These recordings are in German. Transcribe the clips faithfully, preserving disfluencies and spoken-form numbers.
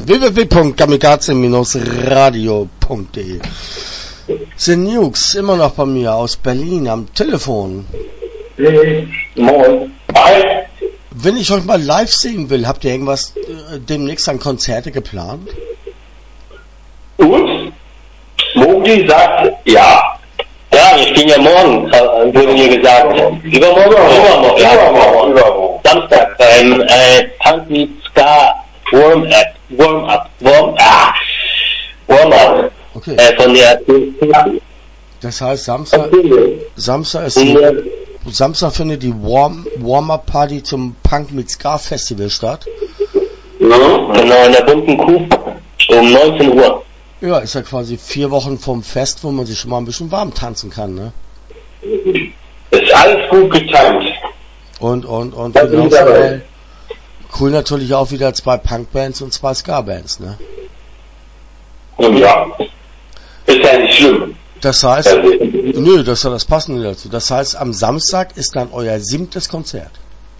w w w punkt kamikaze radio punkt de. The Nukes immer noch bei mir aus Berlin am Telefon. Moin. Hi. Wenn ich euch mal live sehen will, habt ihr irgendwas äh, demnächst an Konzerte geplant? Und? Mogli sagt ja. Ja, wir spielen ja morgen, wurde mir gesagt. Übermorgen? Übermorgen. Ja, übermorgen. Übermorgen. Samstag beim äh, Punk Meets Ska Warm Up. Warm Up. Warm ah, Warm Up. Okay. Äh, von der Das heißt, Samstag, Samstag ist die, Samstag findet die Warm, Warm-Up-Party zum Punk mit Ska Festival statt. Ja, genau, in der bunten Kuh um neunzehn Uhr. Ja, ist ja quasi vier Wochen vom Fest, wo man sich schon mal ein bisschen warm tanzen kann, ne? Ist alles gut getimt. Und, und, und, genauso cool natürlich auch wieder zwei Punk-Bands und zwei Ska-Bands, ne? Ja. Ist ja nicht schlimm. Das heißt, nö, das ist ja das Passende dazu. Das heißt, am Samstag ist dann euer siebtes Konzert.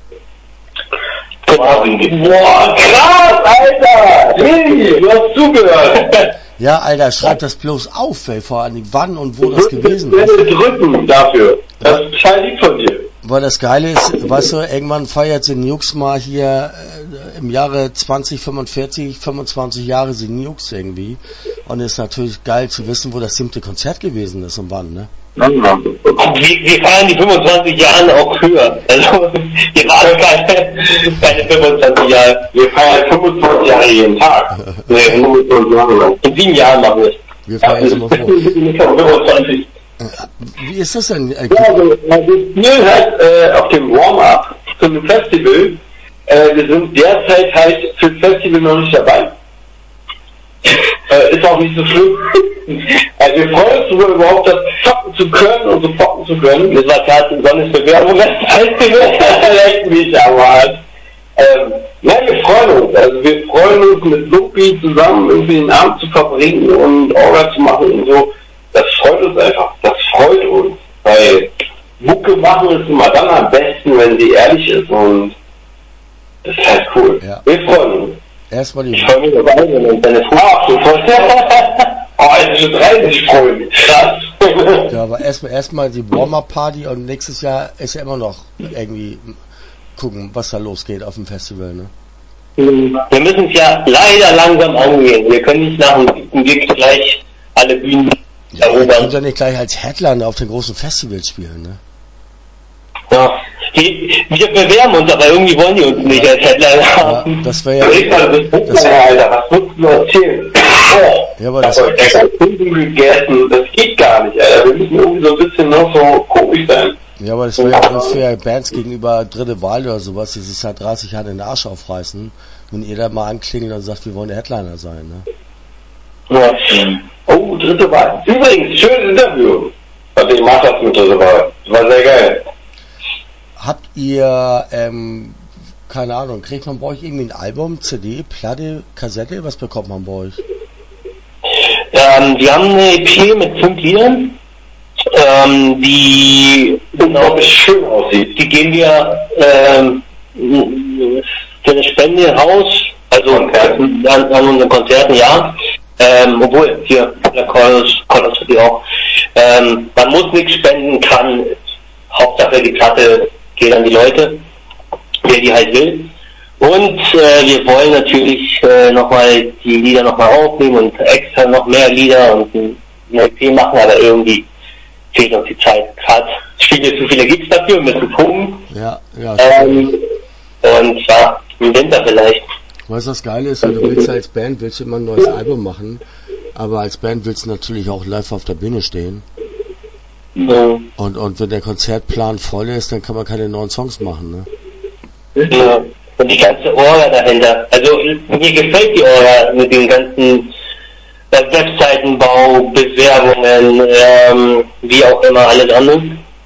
Boah, krass, Alter! Hey, du hast zugehört! Ja, Alter, schreib das bloß auf, ey, vor allem wann und wo das gewesen ist. Ich drücken dafür. Das ist total lieb von dir. Weil das Geile ist, weißt du, irgendwann feiert The Nukes mal hier äh, im Jahre zwanzig fünfundvierzig, fünfundzwanzig Jahre The Nukes irgendwie. Und es ist natürlich geil zu wissen, wo das siebte Konzert gewesen ist und wann, ne? Wir, wir feiern die fünfundzwanzig Jahre auch höher. Also, wir waren keine, keine fünfundzwanzig Jahre. Wir feiern fünfundzwanzig Jahre jeden Tag. Nee, fünfundzwanzig Jahre lang. In sieben Jahren machen wir es. Wir feiern es immer vor. fünfundzwanzig. Wie ist das denn? Äh, Ja, also, wir spielen halt äh, auf dem Warm-Up zu einem Festival. Äh, wir sind derzeit halt für das Festival noch nicht dabei. Äh, ist auch nicht so schlimm. Also wir freuen uns darüber, überhaupt das zocken zu können und so focken zu können. Das war gerade Sonnes Bewerbung, das Festival. Vielleicht nicht, aber halt. Ähm, nein, wir freuen uns. Also wir freuen uns mit Lupi zusammen irgendwie den Abend zu verbringen und Orga zu machen und so. Das freut uns einfach. Das freut uns. Weil Mucke machen ist immer dann am besten, wenn sie ehrlich ist und das ist halt cool. Ja. Wir freuen uns. Erstmal die. Ich freue mich dabei, wenn deine Ah, du freust dich. Oh, es ist dreißig Freunde. Krass. Ja, aber erstmal erstmal die Warm-Up-Party und nächstes Jahr ist ja immer noch irgendwie gucken, was da losgeht auf dem Festival, ne? Wir müssen es ja leider langsam angehen. Wir können nicht nach dem Gig gleich alle Bühnen Ja, ihr könnt erobern. ja nicht gleich als Headliner auf den großen Festivals spielen, ne? Ja. Die, wir bewerben uns, aber irgendwie wollen die uns nicht als Headliner Ja, haben. das wäre ja. Überleg mal, du bist Fußballer, Alter. Was musst du noch erzählen? Oh, Ja, aber ich das, hab heute extra Kunden gegessen. Das geht gar nicht, Alter. Wir müssen irgendwie so ein bisschen noch so komisch sein. ja, aber das wäre ja unfair Bands gegenüber Dritte Wahl oder sowas, die sich seit dreißig Jahren den Arsch aufreißen, wenn ihr da mal anklingelt und sagt, wir wollen der Headliner sein, ne? Ja. Oh, dritte Wahl. Übrigens, schönes Interview. Was ich gemacht habe mit dritte Wahl. War sehr geil. Habt ihr, ähm, keine Ahnung, kriegt man bei euch irgendwie ein Album, C D, Platte, Kassette? Was bekommt man bei euch? Ähm, wir haben eine E P mit fünf Liedern, ähm, die Genau, wie schön aussieht. die geben wir ähm, für eine Spende raus, also an, an unseren Konzerten, ja. Ähm, obwohl, hier, der Chorus, Chorus hat die auch. Ähm, man muss nichts spenden, kann, Hauptsache die Platte geht an die Leute, wer die halt will. Und äh, wir wollen natürlich äh, nochmal die Lieder nochmal aufnehmen und extra noch mehr Lieder und eine E P machen, aber irgendwie fehlt uns die Zeit. Gerade spielen wir zu viele Gigs dafür, wir müssen gucken. Ja, ja. Ähm, und ja, im Winter vielleicht. Weißt du, das Geile ist, du willst ja als Band, willst du immer ein neues Album machen, aber als Band willst du natürlich auch live auf der Bühne stehen. Mhm. Und, und wenn der Konzertplan voll ist, dann kann man keine neuen Songs machen, ne? Ja. Und die ganze Orga dahinter. Also mir gefällt die Orga mit dem ganzen äh, Webseitenbau, Bewerbungen, ähm, wie auch immer alles andere.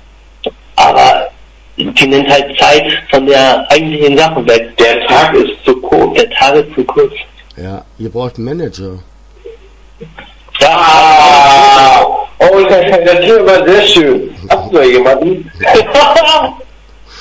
Aber die nimmt halt Zeit von der eigentlichen Sache weg. Der Tag ist zu kurz. Der Tag ist zu kurz. Ja, ihr braucht einen Manager. Ah! Oh, das Thema war sehr schön. Hast du da jemanden?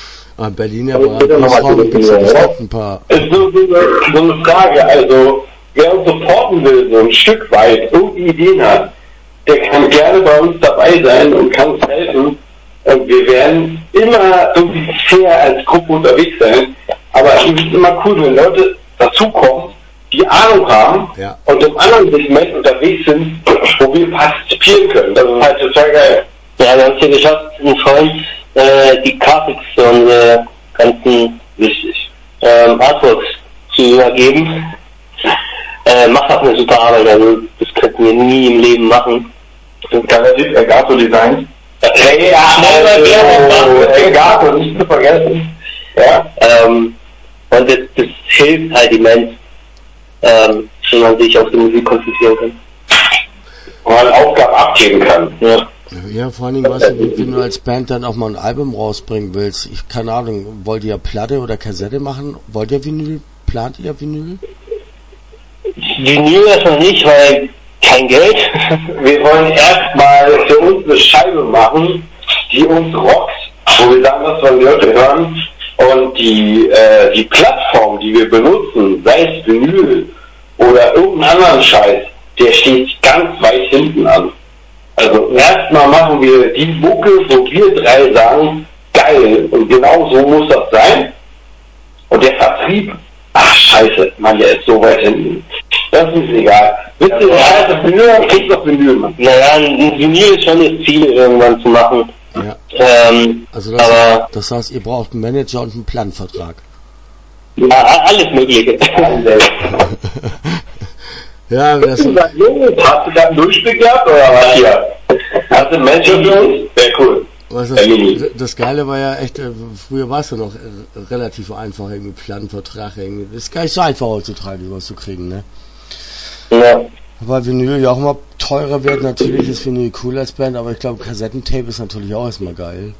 Ah, Berliner Aber bitte noch mal Großraum gibt es telefonieren, bestimmt ja? ein paar. Ist so, so, eine, so eine Frage, also wer uns supporten will, so ein Stück weit, irgendwie Ideen hat, der kann gerne bei uns dabei sein und kann uns helfen. Und wir werden immer irgendwie fair als Gruppe unterwegs sein. Aber ich finde es immer cool, wenn Leute dazukommen, die Ahnung haben ja. und im anderen Segment unterwegs sind, wo wir partizipieren können. Das ist halt total geil. Ja, wir haben es hier geschafft, einen Freund äh, die Grafik für unsere ganzen Wichtig. ähm, Artworks zu übergeben. Äh, macht auch eine super Arbeit, also das könnten wir nie im Leben machen. Elgato Design. Hey, ja, also, Elgato, nicht zu vergessen. Ja. Ähm, und das, das hilft halt immens, ähm, wenn man sich auf die Musik konzentrieren kann. Und man Aufgaben abgeben kann. Ja. Ja, vor allen Dingen, weißt du, wenn du als Band dann auch mal ein Album rausbringen willst, ich keine Ahnung, wollt ihr Platte oder Kassette machen? Wollt ihr Vinyl? Plant ihr Vinyl? Vinyl erstmal nicht, weil kein Geld. Wir wollen erstmal für uns eine Scheibe machen, die uns rockt, wo wir sagen, was wir die Leute hören. Und die, äh, die Plattform, die wir benutzen, sei es Vinyl oder irgendeinen anderen Scheiß, der steht ganz weit hinten an. Also erstmal machen wir die Mucke, wo wir drei sagen, geil, und genau so muss das sein. Und der Vertrieb, ach scheiße, man, der ist so weit hinten. Das ist egal. Wisst ihr, ja, das Vinyl, kriegt doch Vinyl, Mann. Naja, ein Vinyl ist schon das Ziel, irgendwann zu machen. Ja. Ähm, also das, aber das heißt, ihr braucht einen Manager und einen Planvertrag. Ja, alles Mögliche. Ja, das hast du da einen Durchblick gehabt, oder was hier? Hast du einen Menschen für uns? Sehr cool. Was das, das Geile war ja echt, früher war es ja noch relativ einfach, irgendwie Planvertrag, irgendwie. Das ist gar nicht so einfach heutzutage, sowas zu kriegen, ne? Ja. Weil Vinyl ja auch immer teurer wird, natürlich ist Vinyl cool als Band, aber ich glaube Kassettentape ist natürlich auch erstmal geil.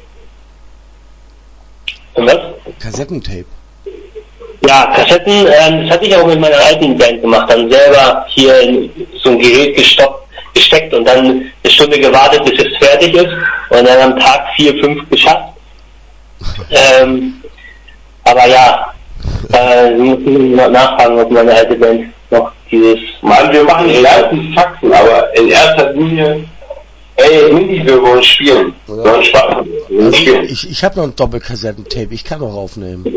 Und was? Kassettentape. Ja, Kassetten, ähm, das hatte ich auch mit meiner alten Band gemacht, dann selber hier in so ein Gerät gestoppt, gesteckt und dann eine Stunde gewartet, bis es fertig ist und dann am Tag vier, fünf geschafft. ähm, aber ja, äh, muss ich mal nachfragen, ob meine alte Band noch dieses... Mann, wir machen die ersten Faxen, aber in erster Linie, ey, Mini, wir wollen spielen. Wir wollen Spaß. Also ich ich habe noch ein Doppelkassettentape, ich kann auch aufnehmen.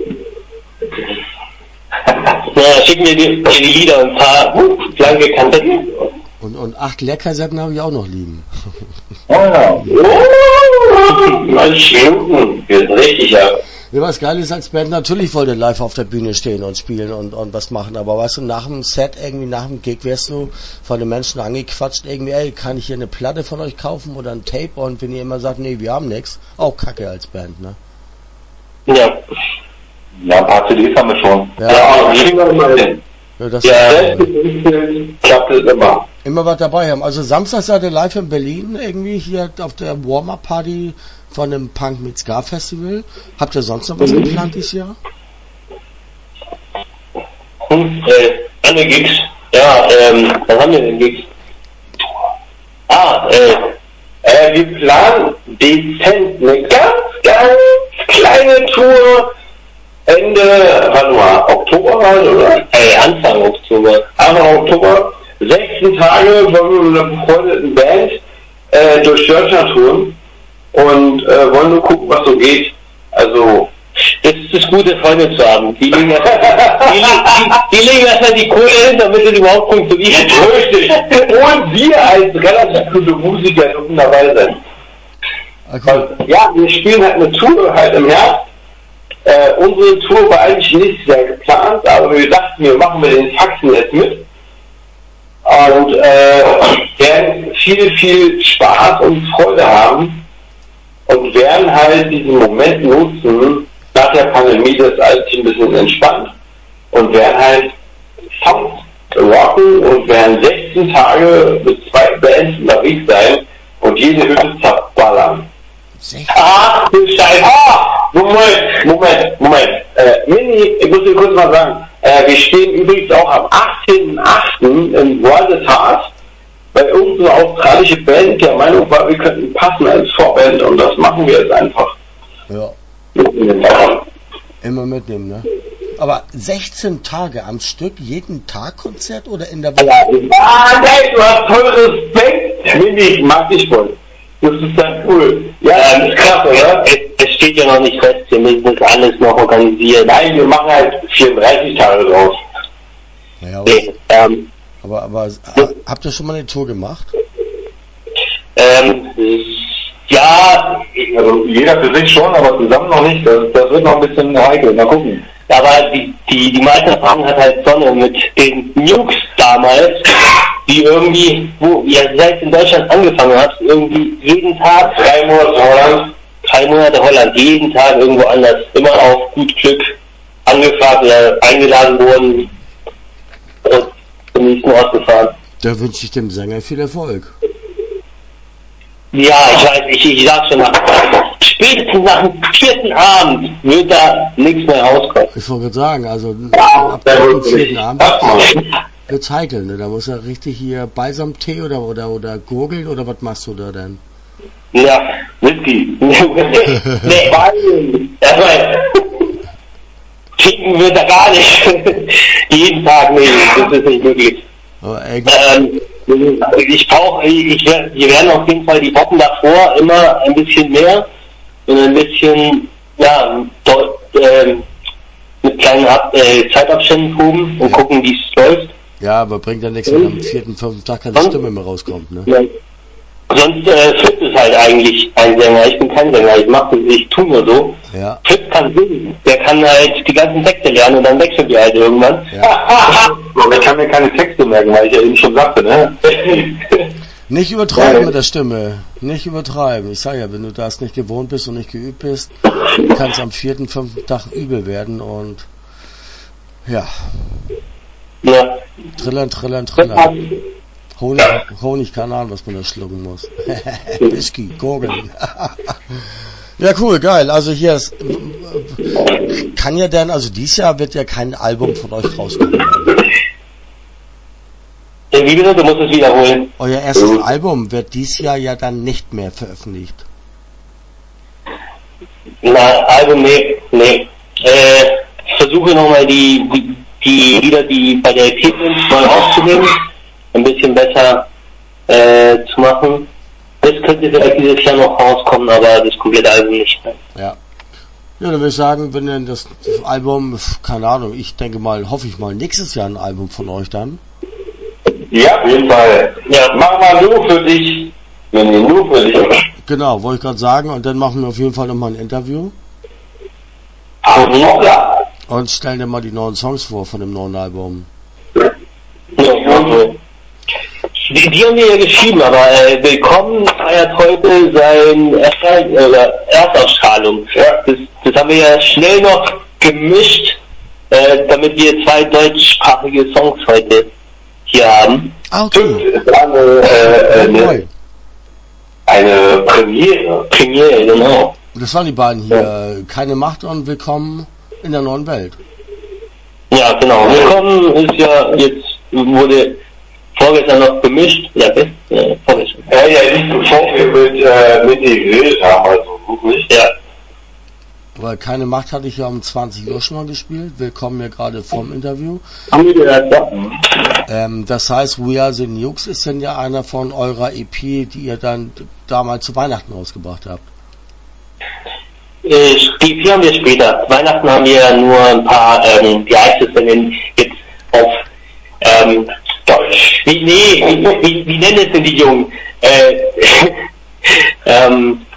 Ja, schick mir die, die Lieder und ein paar blanke Kassetten. Und, und acht Leerkassetten habe ich auch noch liegen. Oh, oh, neunzig Minuten, wir sind richtig, ja. Ja, was geil ist als Band, natürlich wollt ihr live auf der Bühne stehen und spielen und, und was machen, aber weißt du, nach dem Set, irgendwie nach dem Gig wirst du von den Menschen angequatscht, irgendwie, ey, kann ich hier eine Platte von euch kaufen oder ein Tape, und wenn ihr immer sagt, nee, wir haben nichts, auch kacke als Band, ne? Ja. Ja, ein paar C Ds haben wir schon. Ja, ja, kriegen wir immer hin. Ja, das Ja, ist klappt es immer. immer was dabei haben. Also Samstag seid ihr live in Berlin, irgendwie hier auf der Warm-Up-Party von dem Punk mit Ska Festival. Habt ihr sonst noch was Mhm. geplant dieses Jahr? Hm, äh, andere Gigs. Ja, ähm, was haben wir denn Gigs? Ah, äh, Äh, wir planen dezent eine ganz, ganz kleine Tour Ende, warte mal, Oktober halt, oder? ey, Anfang Oktober. Anfang Oktober, sechzehn Tage wollen wir mit einer befreundeten Band äh, durch Deutschland touren und äh, wollen nur gucken, was so geht. Also, Das ist das Gute, Freunde zu haben. Die legen erstmal die, die, die legen erstmal die Kohle hin, damit es überhaupt funktioniert. richtig. Und wir als relativ gute Musiker dürfen dabei sein. Okay. Und, ja, wir spielen halt eine Tour halt im Herbst. Äh, unsere Tour war eigentlich nicht sehr geplant, aber wir dachten, wir machen mit den Faxen jetzt mit. Und äh, werden viel, viel Spaß und Freude haben und werden halt diesen Moment nutzen, nach der Pandemie das alles ein bisschen entspannt, und werden halt Sounds rocken und werden sechzehn Tage mit zwei Bands unterwegs sein und jede Hütte zerballern. Ach du Scheiße! Ah! Moment, Moment, Moment. Äh, Mini, ich muss dir kurz mal sagen, äh, wir stehen übrigens auch am achtzehnten achten in World at Heart, weil unsere australische Band der Meinung war, wir könnten passen als Vorband, und das machen wir jetzt einfach. Ja. Immer mitnehmen, ne? Aber sechzehn Tage am Stück, jeden Tag Konzert oder in der Woche? Ah, nein, du hast voll Respekt. Mimi, ich mag dich voll. Das ist dann cool. Ja, das ist krass, oder? Es, es steht ja noch nicht fest, wir müssen das alles noch organisieren. Nein, wir machen halt vierunddreißig Tage draus. Naja, aber, Nee, ähm, aber, aber habt ihr schon mal eine Tour gemacht? ähm, ja, Also jeder für sich schon, aber zusammen noch nicht. Das, das wird noch ein bisschen heikel. Mal gucken. aber die, die, die meisten Fragen hat halt Sonne mit den Nukes damals, die irgendwie, wo ihr seit in Deutschland angefangen habt, irgendwie jeden Tag, Drei Monate Holland. drei Monate Holland, jeden Tag irgendwo anders, immer auf gut Glück angefragt oder eingeladen wurden und zum nächsten Ort gefahren. Da wünsche ich dem Sänger viel Erfolg. Ja, ich weiß, ich, ich sag schon, nach, spätestens nach dem vierten Abend wird da nichts mehr rauskommen. Ich wollte gerade sagen, also ab sehr dem gut. vierten Abend Ach, Mann. wird's heikel, ne? Da muss er richtig hier Balsamtee oder, oder, oder gurgeln oder was machst du da denn? Ja, Whisky. nee, erstmal, trinken wird da gar nicht. Jeden Tag, nee, das ist nicht möglich. Aber ey, Ähm, ich brauche, ich, wer- wir werden auf jeden Fall die Wochen davor immer ein bisschen mehr und ein bisschen, ja, dort, ähm, mit kleinen Ab äh, Zeitabständen proben und Ja. gucken, wie es läuft. ja, aber bringt ja nichts, wenn am vierten, fünften Tag keine Stimme mehr rauskommt, ne? Ja. Sonst äh, Fritz ist halt eigentlich ein Sänger. Ich bin kein Sänger, ich mach das, ich tu nur so. Ja, Fritz kann singen, der kann halt die ganzen Texte lernen und dann wechselt die halt irgendwann. ja. Ich kann mir keine Texte merken, weil ich ja eben schon sagte, ne? Nicht übertreiben mit der Stimme. Nicht übertreiben. Ich sage ja, wenn du das nicht gewohnt bist und nicht geübt bist, kann es am vierten, fünften Tag übel werden und ja, Ja. trillern, trillern, trillern. Honig, Honig, keine Ahnung, was man da schlucken muss. Whisky, gurgeln. Ja, cool, geil. Also hier ist, kann ja dann, also dieses Jahr wird ja kein Album von euch rauskommen. Äh, Wie bitte? Du musst es wiederholen. Euer erstes Album wird dieses Jahr ja dann nicht mehr veröffentlicht. Na, Album, nee, nee. Äh, ich versuche nochmal die, die, die Lieder, die bei der E P sind, mal rauszunehmen. Ein bisschen besser äh, zu machen. Das könnte vielleicht dieses Jahr noch rauskommen, aber das komplette Album nicht. Ja. Ja, dann würde ich sagen, wenn denn das, das Album, keine Ahnung, ich denke mal, hoffe ich mal, nächstes Jahr ein Album von euch dann. Ja, auf jeden Fall. Ja, mach mal nur für dich. Wenn ihr nur für dich. Genau, wollte ich gerade sagen, und dann machen wir auf jeden Fall nochmal ein Interview Aber klar. und stellen dann mal die neuen Songs vor von dem neuen Album. Die, die haben wir ja geschrieben, aber äh, Willkommen feiert heute sein Erschein oder Erstausstrahlung. Ja. Das, das haben wir ja schnell noch gemischt, äh, damit wir zwei deutschsprachige Songs heute hier haben. Ah, Stimmt, okay. ist eine, äh, Neu. eine, eine Premiere. Premiere, genau. Das waren die beiden hier. Keine Macht und Willkommen in der neuen Welt. Ja, genau. Willkommen ist ja jetzt, wurde vorgestern noch gemischt. Ja, bis, äh, vorgestern. Ja, ja, nicht bevor wir mit, äh, mit ihr geredet haben, also wirklich. Ja. Weil Keine Macht hatte ich ja um zwanzig Uhr schon mal gespielt. Willkommen ja gerade vorm Interview. Haben wir gehört, ja. Ähm, das heißt, We Are the Nukes ist denn ja einer von eurer E P, die ihr dann damals zu Weihnachten rausgebracht habt. Äh, die vier haben wir später. Weihnachten haben wir nur ein paar, ähm, wie heißt es denn jetzt auf, ähm, Deutsch. Wie, nee, wie, wie, wie nennen es denn die Jungen? Äh, ähm,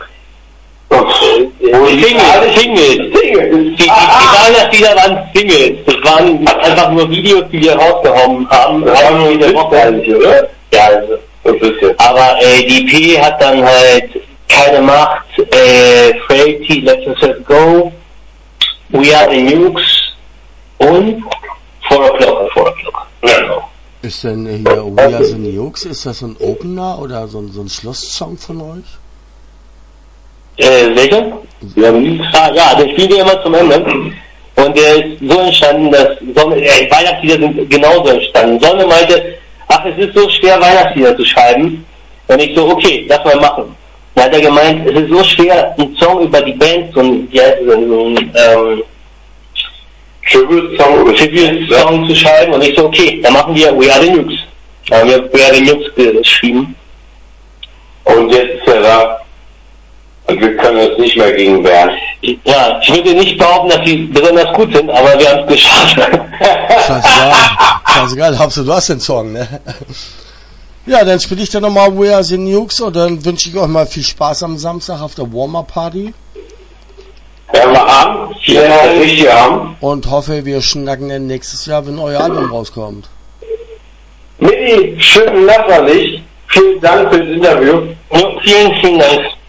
Singles, Singles. Die, die, die Weihnachtslieder waren Singles. Das waren einfach nur Videos, die wir rausgehauen haben. Das war nur jede Woche. eigentlich, oder? Ja, also. Ein bisschen. Aber äh, die E P hat dann halt Keine Macht, äh, Frailty, Let Yourself Go, We Are the Nukes und Four O'Clock, Four O'Clock. Genau. Ist denn hier We Are the Nukes, ist das so ein Opener oder so ein, so ein Schlusssong von euch? Äh, welcher? Wir haben nie. Ah, ja, den spielen wir immer zum Ende. Und der ist so entstanden, dass Sonne, äh, Weihnachtslieder sind genauso entstanden. Sonne meinte, ach, es ist so schwer, Weihnachtslieder zu schreiben. Und ich so, okay, lass mal machen. Dann hat er gemeint, es ist so schwer, einen Song über die Band, so ein, wie heißt es denn, so ein, ähm, Tribute-Song, Tribute-Song zu schreiben und ich so, okay, dann machen wir We Are The Nukes. Da haben wir We Are The Nukes geschrieben. Und jetzt ist er da. Und wir können uns nicht mehr gegen wehren. Ja, ich würde nicht behaupten, dass sie besonders gut sind, aber wir haben es geschafft. Scheißegal, scheißegal, Hauptsache du hast den Song, ne? Ja, dann spiele ich dann nochmal We Are The Nukes und dann wünsche ich euch mal viel Spaß am Samstag auf der Warm-Up-Party. Hören wir an, vielen Dank, richtig haben. Und hoffe, wir schnacken dann nächstes Jahr, wenn euer Album rauskommt. Mini, schönen Nacht an dich. Vielen Dank für das Interview. Ja, vielen, vielen Dank.